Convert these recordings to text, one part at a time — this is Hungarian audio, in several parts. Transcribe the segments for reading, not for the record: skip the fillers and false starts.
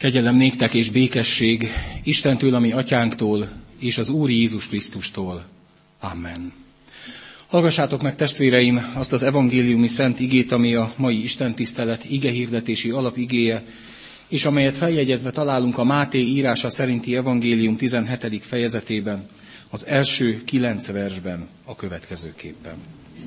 Kegyelem néktek és békesség Istentől, ami atyánktól, és az Úr Jézus Krisztustól. Amen. Hallgassátok meg, testvéreim, azt az evangéliumi szent igét, ami a mai istentisztelet igehirdetési alapigéje, és amelyet feljegyezve találunk a Máté írása szerinti evangélium 17. fejezetében, az első 9 versben a következőképpen.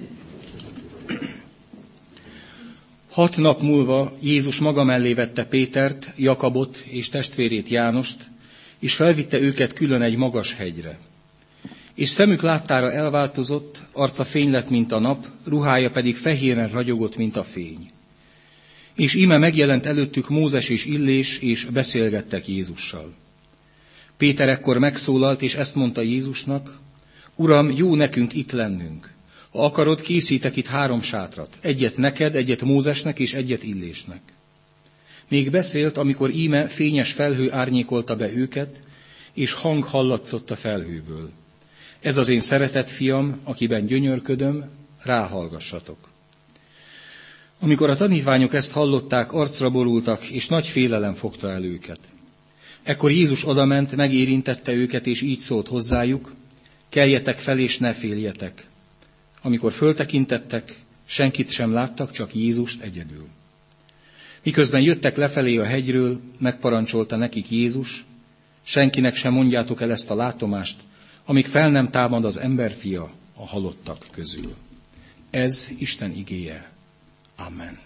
6 nap múlva Jézus maga mellé vette Pétert, Jakabot és testvérét Jánost, és felvitte őket külön egy magas hegyre. És szemük láttára elváltozott, arca fény lett, mint a nap, ruhája pedig fehéren ragyogott, mint a fény. És íme megjelent előttük Mózes és Illés, és beszélgettek Jézussal. Péter ekkor megszólalt, és ezt mondta Jézusnak: Uram, jó nekünk itt lennünk. Ha akarod, készítek itt 3 sátrat, egyet neked, egyet Mózesnek és egyet Illésnek. Még beszélt, amikor íme fényes felhő árnyékolta be őket, és hang hallatszott a felhőből. Ez az én szeretett fiam, akiben gyönyörködöm, ráhallgassatok. Amikor a tanítványok ezt hallották, arcra borultak, és nagy félelem fogta el őket. Ekkor Jézus odament, megérintette őket, és így szólt hozzájuk: keljetek fel, és ne féljetek. Amikor föltekintettek, senkit sem láttak, csak Jézust egyedül. Miközben jöttek lefelé a hegyről, megparancsolta nekik Jézus: senkinek sem mondjátok el ezt a látomást, amíg fel nem támad az emberfia a halottak közül. Ez Isten igéje. Amen.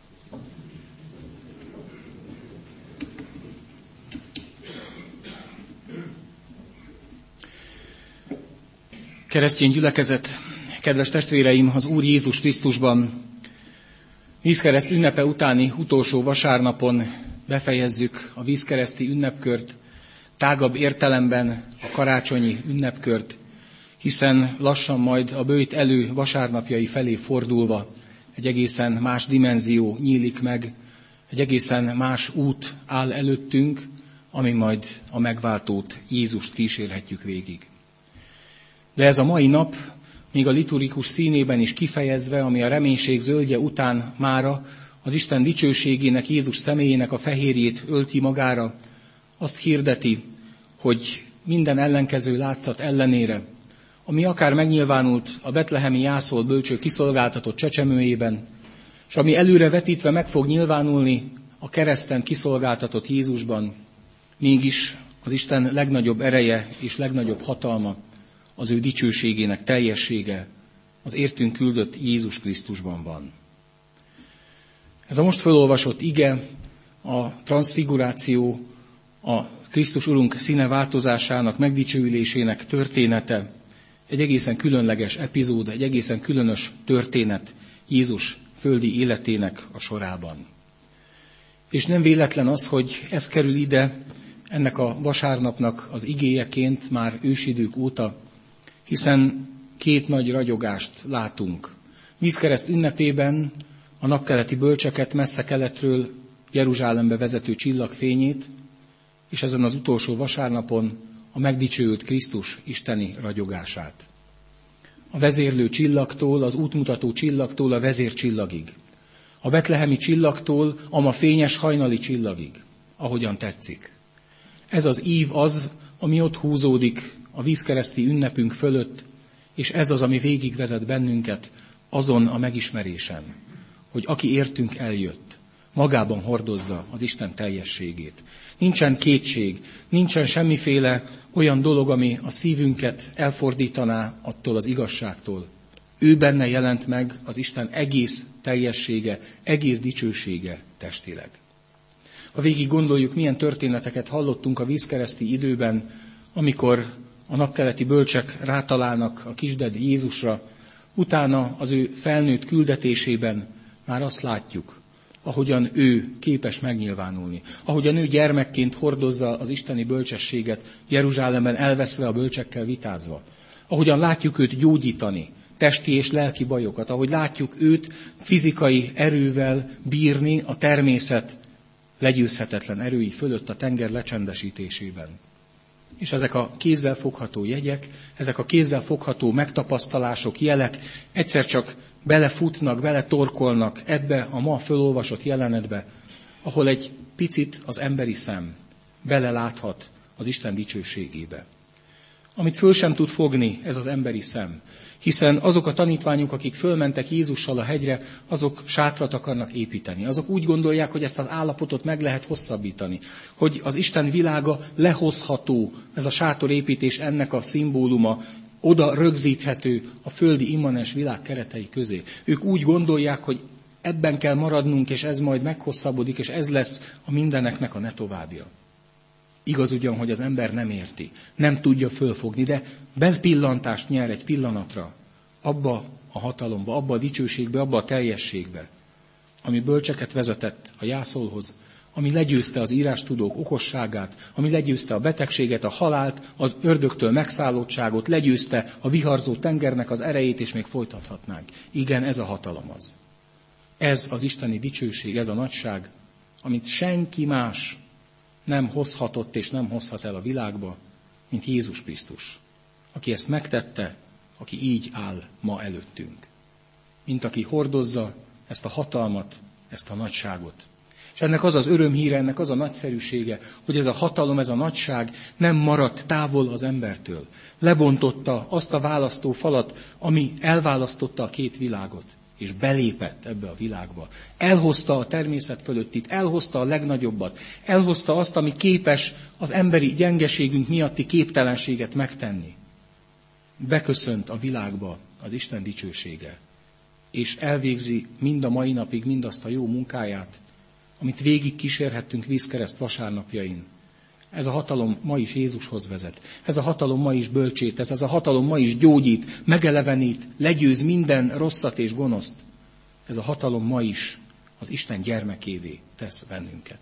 Keresztény gyülekezet, kedves testvéreim, az Úr Jézus Krisztusban vízkereszt ünnepe utáni utolsó vasárnapon befejezzük a vízkereszti ünnepkört, tágabb értelemben a karácsonyi ünnepkört, hiszen lassan majd a böjt elő vasárnapjai felé fordulva egy egészen más dimenzió nyílik meg, egy egészen más út áll előttünk, ami majd a megváltót, Jézust kísérhetjük végig. De ez a mai nap, még a liturgikus színében is kifejezve, ami a reménység zöldje után mára az Isten dicsőségének, Jézus személyének a fehérjét ölti magára, azt hirdeti, hogy minden ellenkező látszat ellenére, ami akár megnyilvánult a betlehemi jászol bölcső kiszolgáltatott csecsemőjében, és ami előre vetítve meg fog nyilvánulni a kereszten kiszolgáltatott Jézusban, mégis az Isten legnagyobb ereje és legnagyobb hatalma, az ő dicsőségének teljessége az értünk küldött Jézus Krisztusban van. Ez a most felolvasott ige, a transzfiguráció, a Krisztus Urunk színe változásának, megdicsőülésének története, egy egészen különleges epizód, egy egészen különös történet Jézus földi életének a sorában. És nem véletlen az, hogy ez kerül ide ennek a vasárnapnak az igéjeként már ősidők óta, hiszen 2 nagy ragyogást látunk. Vízkereszt ünnepében a napkeleti bölcseket, messze keletről Jeruzsálembe vezető csillagfényét, és ezen az utolsó vasárnapon a megdicsőült Krisztus isteni ragyogását. A vezérlő csillagtól, az útmutató csillagtól a vezércsillagig. A betlehemi csillagtól a ma fényes hajnali csillagig, ahogyan tetszik. Ez az ív az, ami ott húzódik a vízkereszti ünnepünk fölött, és ez az, ami végigvezet bennünket azon a megismerésen, hogy aki értünk eljött, magában hordozza az Isten teljességét. Nincsen kétség, nincsen semmiféle olyan dolog, ami a szívünket elfordítaná attól az igazságtól. Ő benne jelent meg az Isten egész teljessége, egész dicsősége testileg. Ha végig gondoljuk, milyen történeteket hallottunk a vízkereszti időben, amikor a napkeleti bölcsek rátalálnak a kisded Jézusra, utána az ő felnőtt küldetésében már azt látjuk, ahogyan ő képes megnyilvánulni, ahogyan ő gyermekként hordozza az isteni bölcsességet, Jeruzsálemben elveszve a bölcsekkel vitázva, ahogyan látjuk őt gyógyítani, testi és lelki bajokat, ahogy látjuk őt fizikai erővel bírni a természet legyőzhetetlen erői fölött a tenger lecsendesítésében. És ezek a kézzel fogható jegyek, ezek a kézzel fogható megtapasztalások, jelek egyszer csak belefutnak, beletorkolnak ebbe a ma fölolvasott jelenetbe, ahol egy picit az emberi szem beleláthat az Isten dicsőségébe. Amit föl sem tud fogni ez az emberi szem, hiszen azok a tanítványok, akik fölmentek Jézussal a hegyre, azok sátrat akarnak építeni. Azok úgy gondolják, hogy ezt az állapotot meg lehet hosszabbítani, hogy az Isten világa lehozható, ez a sátorépítés ennek a szimbóluma, oda rögzíthető a földi immanens világ keretei közé. Ők úgy gondolják, hogy ebben kell maradnunk, és ez majd meghosszabbodik, és ez lesz a mindeneknek a ne továbbja. Igaz ugyan, hogy az ember nem érti, nem tudja fölfogni, de belpillantást nyer egy pillanatra abba a hatalomba, abba a dicsőségbe, abba a teljességbe, ami bölcseket vezetett a jászolhoz, ami legyőzte az írástudók okosságát, ami legyőzte a betegséget, a halált, az ördögtől megszállottságot, legyőzte a viharzó tengernek az erejét, és még folytathatnánk. Igen, ez a hatalom az. Ez az isteni dicsőség, ez a nagyság, amit senki más nem hozhatott és nem hozhat el a világba, mint Jézus Krisztus, aki ezt megtette, aki így áll ma előttünk. Mint aki hordozza ezt a hatalmat, ezt a nagyságot. És ennek az az örömhíre, ennek az a nagyszerűsége, hogy ez a hatalom, ez a nagyság nem maradt távol az embertől. Lebontotta azt a választó falat, ami elválasztotta a két világot, és belépett ebbe a világba. Elhozta a természet fölöttit, elhozta a legnagyobbat, elhozta azt, ami képes az emberi gyengeségünk miatti képtelenséget megtenni. Beköszönt a világba az Isten dicsősége, és elvégzi mind a mai napig mindazt a jó munkáját, amit végig kísérhettünk vízkereszt vasárnapjain. Ez a hatalom ma is Jézushoz vezet. Ez a hatalom ma is bölcsét tesz, ez a hatalom ma is gyógyít, megelevenít, legyőz minden rosszat és gonoszt. Ez a hatalom ma is az Isten gyermekévé tesz bennünket.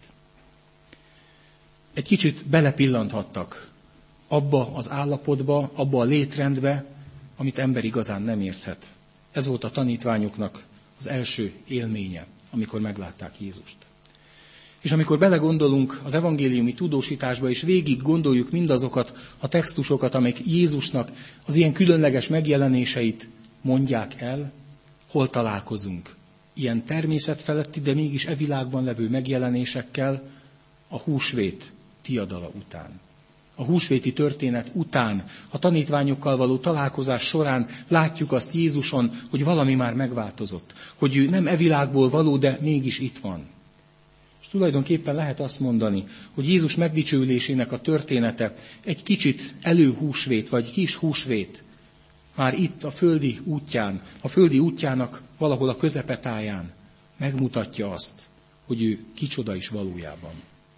Egy kicsit belepillanthattak abba az állapotba, abba a létrendbe, amit ember igazán nem érthet. Ez volt a tanítványoknak az első élménye, amikor meglátták Jézust. És amikor belegondolunk az evangéliumi tudósításba, és végig gondoljuk mindazokat a textusokat, amelyek Jézusnak az ilyen különleges megjelenéseit mondják el, hol találkozunk ilyen természetfeletti, de mégis e világban levő megjelenésekkel a húsvét diadala után. A húsvéti történet után, a tanítványokkal való találkozás során látjuk azt Jézuson, hogy valami már megváltozott, hogy ő nem e világból való, de mégis itt van. És tulajdonképpen lehet azt mondani, hogy Jézus megdicsőülésének a története egy kicsit előhúsvét, vagy kis húsvét, már itt a földi útján, a földi útjának valahol a közepetáján megmutatja azt, hogy ő kicsoda is valójában.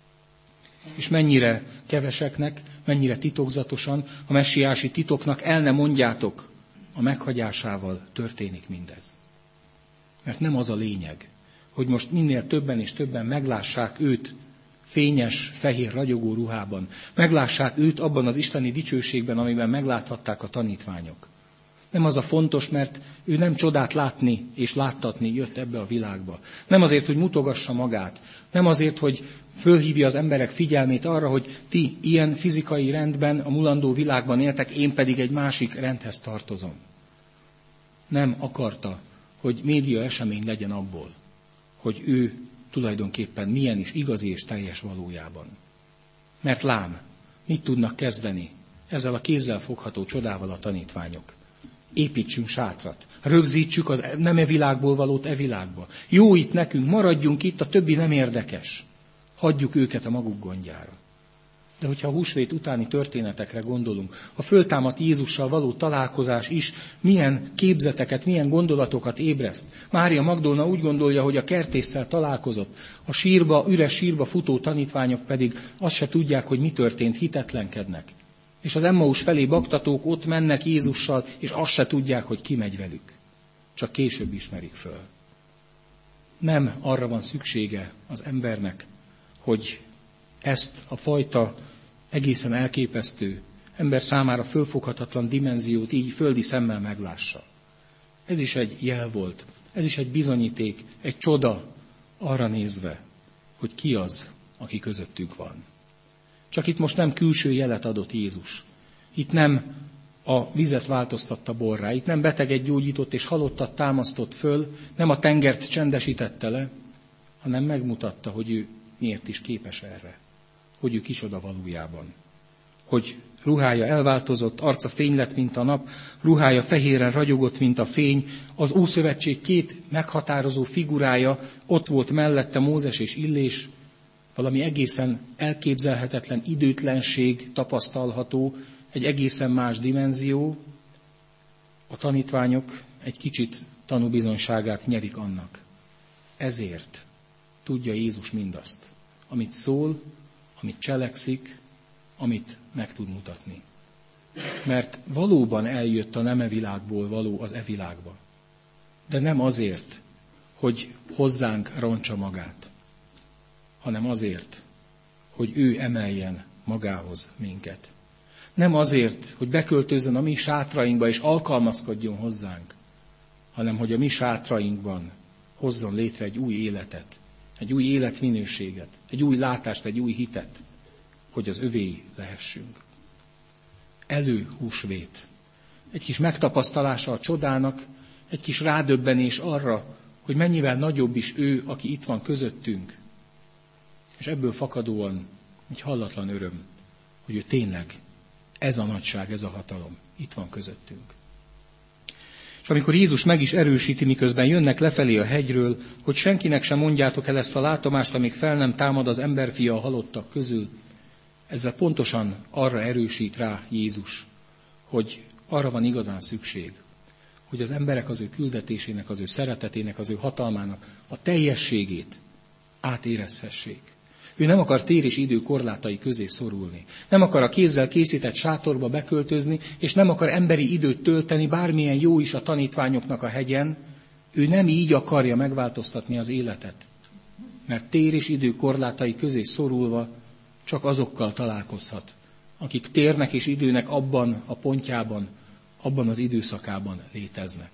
És mennyire keveseknek, mennyire titokzatosan, a messiási titoknak el ne mondjátok, a meghagyásával történik mindez. Mert nem az a lényeg, hogy most minél többen és többen meglássák őt fényes, fehér, ragyogó ruhában. Meglássák őt abban az isteni dicsőségben, amiben megláthatták a tanítványok. Nem az a fontos, mert ő nem csodát látni és láttatni jött ebbe a világba. Nem azért, hogy mutogassa magát. Nem azért, hogy fölhívja az emberek figyelmét arra, hogy ti ilyen fizikai rendben, a mulandó világban éltek, én pedig egy másik rendhez tartozom. Nem akarta, hogy média esemény legyen abból, hogy ő tulajdonképpen milyen is igazi és teljes valójában. Mert lám, mit tudnak kezdeni ezzel a kézzel fogható csodával a tanítványok? Építsünk sátrat, rögzítsük az nem e világból valót e világba. Jó itt nekünk, maradjunk itt, a többi nem érdekes. Hagyjuk őket a maguk gondjára. De hogyha a húsvét utáni történetekre gondolunk, a föltámadt Jézussal való találkozás is milyen képzeteket, milyen gondolatokat ébreszt. Mária Magdolna úgy gondolja, hogy a kertésszel találkozott. A sírba, üres sírba futó tanítványok pedig azt se tudják, hogy mi történt, hitetlenkednek. És az Emmaus felé baktatók ott mennek Jézussal, és azt se tudják, hogy ki megy velük. Csak később ismerik föl. Nem arra van szüksége az embernek, hogy ezt a fajta egészen elképesztő, ember számára fölfoghatatlan dimenziót így földi szemmel meglássa. Ez is egy jel volt, ez is egy bizonyíték, egy csoda arra nézve, hogy ki az, aki közöttünk van. Csak itt most nem külső jelet adott Jézus. Itt nem a vizet változtatta borrá, itt nem beteget gyógyított és halottat támasztott föl, nem a tengert csendesítette le, hanem megmutatta, hogy ő miért is képes erre. Hogy ő kicsoda valójában. Hogy ruhája elváltozott, arca fény lett, mint a nap, ruhája fehéren ragyogott, mint a fény, az Ószövetség két meghatározó figurája, ott volt mellette Mózes és Illés, valami egészen elképzelhetetlen időtlenség tapasztalható, egy egészen más dimenzió. A tanítványok egy kicsit tanúbizonyságát nyerik annak. Ezért tudja Jézus mindazt, amit szól, amit cselekszik, amit meg tud mutatni. Mert valóban eljött a nem e világból való az e világba. De nem azért, hogy hozzánk rontsa magát, hanem azért, hogy ő emeljen magához minket. Nem azért, hogy beköltözzön a mi sátrainkba és alkalmazkodjon hozzánk, hanem hogy a mi sátrainkban hozzon létre egy új életet, egy új életminőséget, egy új látást, egy új hitet, hogy az övéi lehessünk. Előhúsvét. Egy kis megtapasztalása a csodának, egy kis rádöbbenés arra, hogy mennyivel nagyobb is ő, aki itt van közöttünk. És ebből fakadóan egy hallatlan öröm, hogy ő tényleg ez a nagyság, ez a hatalom itt van közöttünk. És amikor Jézus meg is erősíti, miközben jönnek lefelé a hegyről, hogy senkinek sem mondjátok el ezt a látomást, amíg fel nem támad az emberfia a halottak közül, ezzel pontosan arra erősít rá Jézus, hogy arra van igazán szükség, hogy az emberek az ő küldetésének, az ő szeretetének, az ő hatalmának a teljességét átérezhessék. Ő nem akar tér és idő korlátai közé szorulni. Nem akar a kézzel készített sátorba beköltözni, és nem akar emberi időt tölteni, bármilyen jó is a tanítványoknak a hegyen. Ő nem így akarja megváltoztatni az életet. Mert tér és idő korlátai közé szorulva csak azokkal találkozhat, akik térnek és időnek abban a pontjában, abban az időszakában léteznek.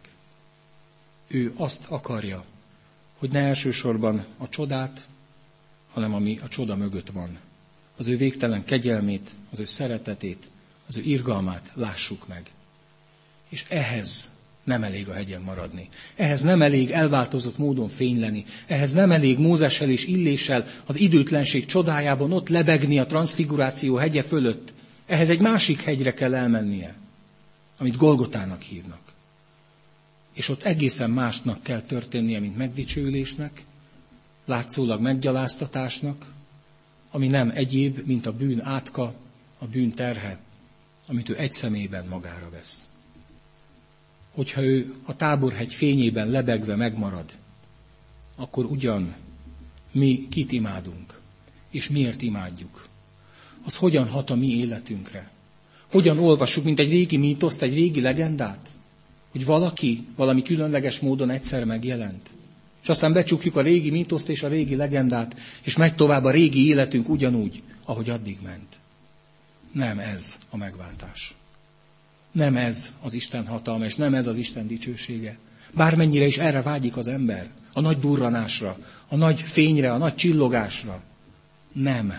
Ő azt akarja, hogy ne elsősorban a csodát, hanem ami a csoda mögött van. Az ő végtelen kegyelmét, az ő szeretetét, az ő irgalmát lássuk meg. És ehhez nem elég a hegyen maradni. Ehhez nem elég elváltozott módon fényleni. Ehhez nem elég Mózessel és Illéssel az időtlenség csodájában ott lebegni a transzfiguráció hegye fölött. Ehhez egy másik hegyre kell elmennie, amit Golgotának hívnak. És ott egészen másnak kell történnie, mint megdicsőlésnek, látszólag meggyaláztatásnak, ami nem egyéb, mint a bűn átka, a bűn terhe, amit ő egy személyben magára vesz. Hogyha ő a Táborhegy fényében lebegve megmarad, akkor ugyan mi kit imádunk, és miért imádjuk? Az hogyan hat a mi életünkre? Hogyan olvassuk, mint egy régi mítoszt, egy régi legendát? Hogy valaki valami különleges módon egyszer megjelent. És aztán becsukjuk a régi mítoszt és a régi legendát, és megy tovább a régi életünk ugyanúgy, ahogy addig ment. Nem ez a megváltás. Nem ez az Isten hatalma, és nem ez az Isten dicsősége. Bármennyire is erre vágyik az ember, a nagy durranásra, a nagy fényre, a nagy csillogásra. Nem.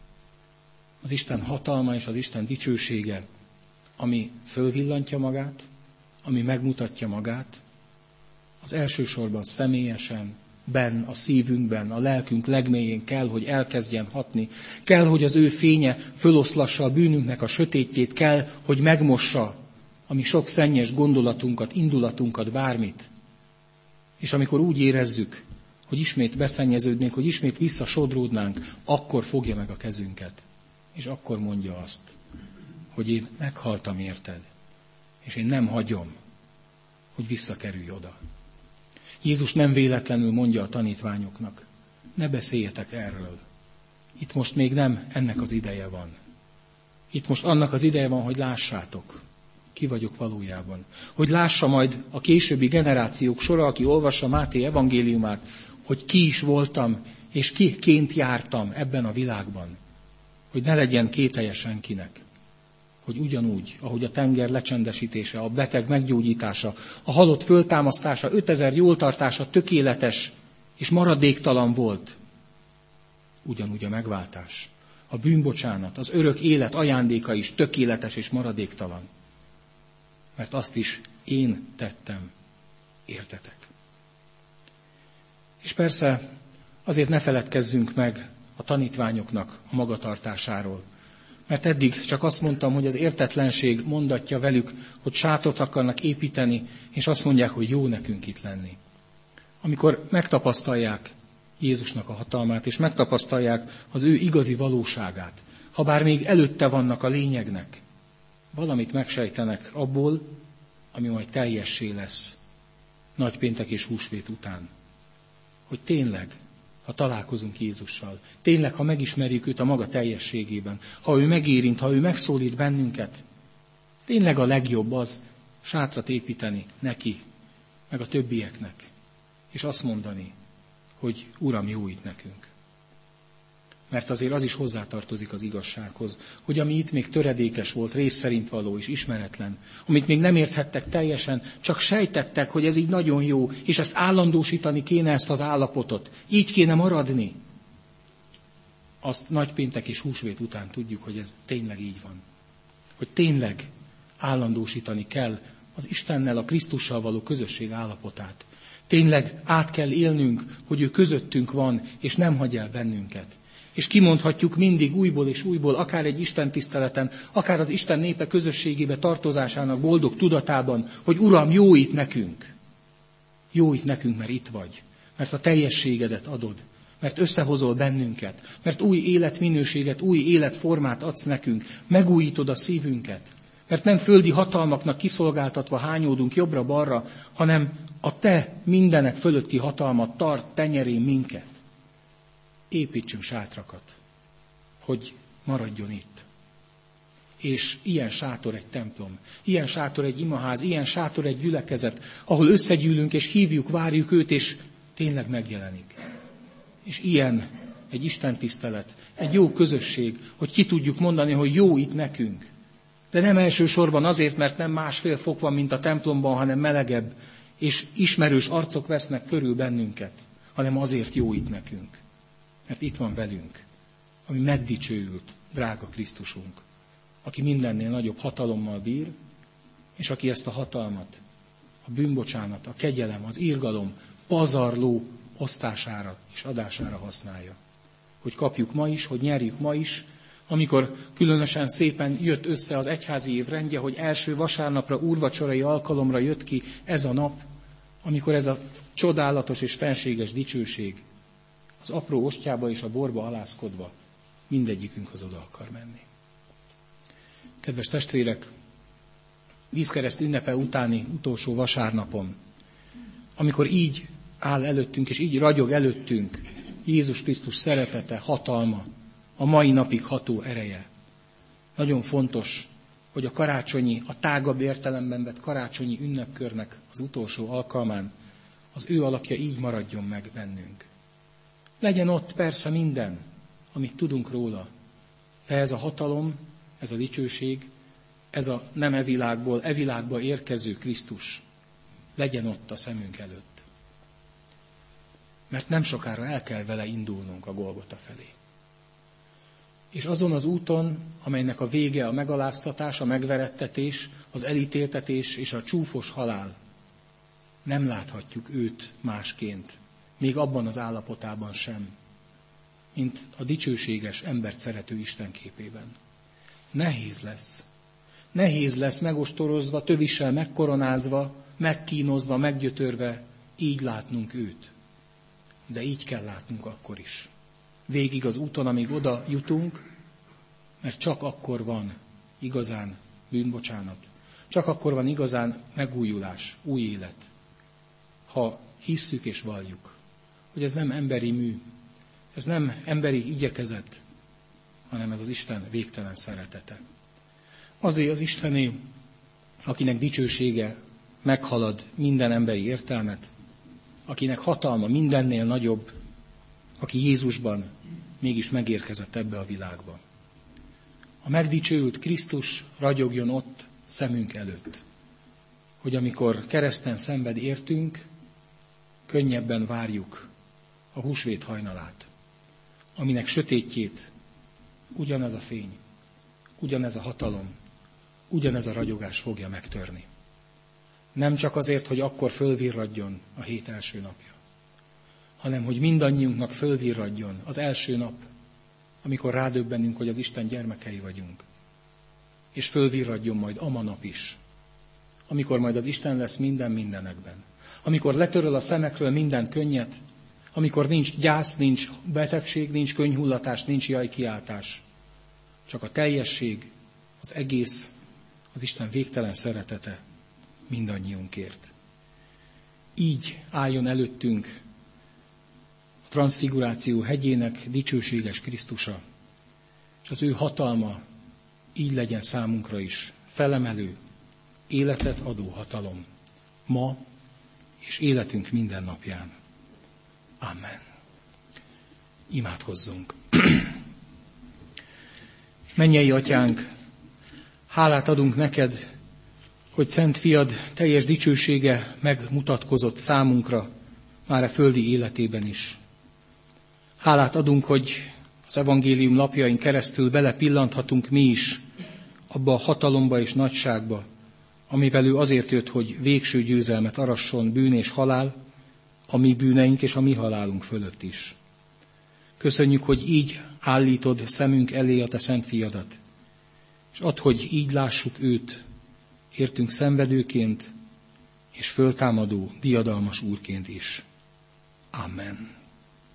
Az Isten hatalma és az Isten dicsősége, ami fölvillantja magát, ami megmutatja magát, az elsősorban személyesen, benn, a szívünkben, a lelkünk legmélyén kell, hogy elkezdjen hatni. Kell, hogy az ő fénye föloszlassa a bűnünknek a sötétjét, kell, hogy megmossa a mi sok szennyes gondolatunkat, indulatunkat, bármit. És amikor úgy érezzük, hogy ismét beszennyeződnénk, hogy ismét visszasodródnánk, akkor fogja meg a kezünket. És akkor mondja azt, hogy én meghaltam érted, és én nem hagyom, hogy visszakerülj oda. Jézus nem véletlenül mondja a tanítványoknak, ne beszéljetek erről. Itt most még nem ennek az ideje van. Itt most annak az ideje van, hogy lássátok, ki vagyok valójában. Hogy lássa majd a későbbi generációk sora, aki olvassa Máté evangéliumát, hogy ki is voltam, és kiként jártam ebben a világban. Hogy ne legyen kételje senkinek. Hogy ugyanúgy, ahogy a tenger lecsendesítése, a beteg meggyógyítása, a halott föltámasztása, 5000 jóltartása tökéletes és maradéktalan volt. Ugyanúgy a megváltás, a bűnbocsánat, az örök élet ajándéka is tökéletes és maradéktalan. Mert azt is én tettem, értetek. És persze azért ne feledkezzünk meg a tanítványoknak a magatartásáról. Mert eddig csak azt mondtam, hogy az értetlenség mondatja velük, hogy sátort akarnak építeni, és azt mondják, hogy jó nekünk itt lenni. Amikor megtapasztalják Jézusnak a hatalmát, és megtapasztalják az ő igazi valóságát, ha bár még előtte vannak a lényegnek, valamit megsejtenek abból, ami majd teljessé lesz nagypéntek és húsvét után. Hogy tényleg, ha találkozunk Jézussal, tényleg, ha megismerjük őt a maga teljességében, ha ő megérint, ha ő megszólít bennünket, tényleg a legjobb az sátrat építeni neki, meg a többieknek, és azt mondani, hogy Uram, jó itt nekünk. Mert azért az is hozzátartozik az igazsághoz, hogy ami itt még töredékes volt, rész szerint való és ismeretlen, amit még nem érthettek teljesen, csak sejtettek, hogy ez így nagyon jó, és ezt állandósítani kéne, ezt az állapotot, így kéne maradni. Azt nagypéntek és húsvét után tudjuk, hogy ez tényleg így van. Hogy tényleg állandósítani kell az Istennel, a Krisztussal való közösség állapotát. Tényleg át kell élnünk, hogy ő közöttünk van, és nem hagy el bennünket. És kimondhatjuk mindig újból és újból, akár egy Isten tiszteleten, akár az Isten népe közösségébe tartozásának boldog tudatában, hogy Uram, jó itt nekünk. Jó itt nekünk, mert itt vagy. Mert a teljességedet adod. Mert összehozol bennünket. Mert új életminőséget, új életformát adsz nekünk. Megújítod a szívünket. Mert nem földi hatalmaknak kiszolgáltatva hányódunk jobbra-balra, hanem a te mindenek fölötti hatalmat tart tenyerén minket. Építsünk sátrakat, hogy maradjon itt. És ilyen sátor egy templom, ilyen sátor egy imaház, ilyen sátor egy gyülekezet, ahol összegyűlünk és hívjuk, várjuk őt, és tényleg megjelenik. És ilyen egy istentisztelet, egy jó közösség, hogy ki tudjuk mondani, hogy jó itt nekünk. De nem elsősorban azért, mert nem 1,5 fok van, mint a templomban, hanem melegebb, és ismerős arcok vesznek körül bennünket, hanem azért jó itt nekünk. Mert itt van velünk, ami megdicsőült, drága Krisztusunk, aki mindennél nagyobb hatalommal bír, és aki ezt a hatalmat, a bűnbocsánat, a kegyelem, az irgalom pazarló osztására és adására használja. Hogy kapjuk ma is, hogy nyerjük ma is, amikor különösen szépen jött össze az egyházi év rendje, hogy első vasárnapra, úrvacsorai alkalomra jött ki ez a nap, amikor ez a csodálatos és fenséges dicsőség az apró ostyába és a borba alázkodva mindegyikünkhöz oda akar menni. Kedves testvérek, vízkereszt ünnepe utáni utolsó vasárnapon, amikor így áll előttünk és így ragyog előttünk Jézus Krisztus szeretete, hatalma, a mai napig ható ereje. Nagyon fontos, hogy a karácsonyi, a tágabb értelemben vett karácsonyi ünnepkörnek az utolsó alkalmán az ő alakja így maradjon meg bennünk. Legyen ott persze minden, amit tudunk róla, de ez a hatalom, ez a dicsőség, ez a nem e világba érkező Krisztus legyen ott a szemünk előtt. Mert nem sokára el kell vele indulnunk a Golgota felé. És azon az úton, amelynek a vége a megaláztatás, a megverettetés, az elítéltetés és a csúfos halál, nem láthatjuk őt másként, még abban az állapotában sem, mint a dicsőséges, embert szerető Isten képében. Nehéz lesz. Nehéz lesz megostorozva, tövissel megkoronázva, megkínozva, meggyötörve, így látnunk őt. De így kell látnunk akkor is. Végig az úton, amíg oda jutunk, mert csak akkor van igazán bűnbocsánat. Csak akkor van igazán megújulás, új élet. Ha hisszük és valljuk, hogy ez nem emberi mű, ez nem emberi igyekezet, hanem ez az Isten végtelen szeretete. Azért az Istené, akinek dicsősége meghalad minden emberi értelmet, akinek hatalma mindennél nagyobb, aki Jézusban mégis megérkezett ebbe a világba. A megdicsőült Krisztus ragyogjon ott szemünk előtt, hogy amikor kereszten szenved értünk, könnyebben várjuk a húsvét hajnalát, aminek sötétjét ugyanez a fény, ugyanez a hatalom, ugyanez a ragyogás fogja megtörni. Nem csak azért, hogy akkor fölvirradjon a hét első napja, hanem hogy mindannyiunknak fölvirradjon az első nap, amikor rádöbbenünk, hogy az Isten gyermekei vagyunk. És fölvirradjon majd a manap is. Amikor majd az Isten lesz minden mindenekben. Amikor letöröl a szemekről minden könnyet, amikor nincs gyász, nincs betegség, nincs könnyhullatás, nincs jajkiáltás. Csak a teljesség, az egész, az Isten végtelen szeretete mindannyiunkért. Így álljon előttünk a transzfiguráció hegyének dicsőséges Krisztusa, és az ő hatalma így legyen számunkra is felemelő, életet adó hatalom, ma és életünk minden napján. Amen. Imádkozzunk. Mennyei Atyánk, hálát adunk neked, hogy Szent Fiad teljes dicsősége megmutatkozott számunkra már a földi életében is. Hálát adunk, hogy az evangélium lapjain keresztül belepillanthatunk mi is abba a hatalomba és nagyságba, amivel ő azért jött, hogy végső győzelmet arasson bűn és halál, a mi bűneink és a mi halálunk fölött is. Köszönjük, hogy így állítod szemünk elé a te Szent Fiadat, és add, hogy így lássuk őt, értünk szenvedőként és föltámadó, diadalmas úrként is. Amen.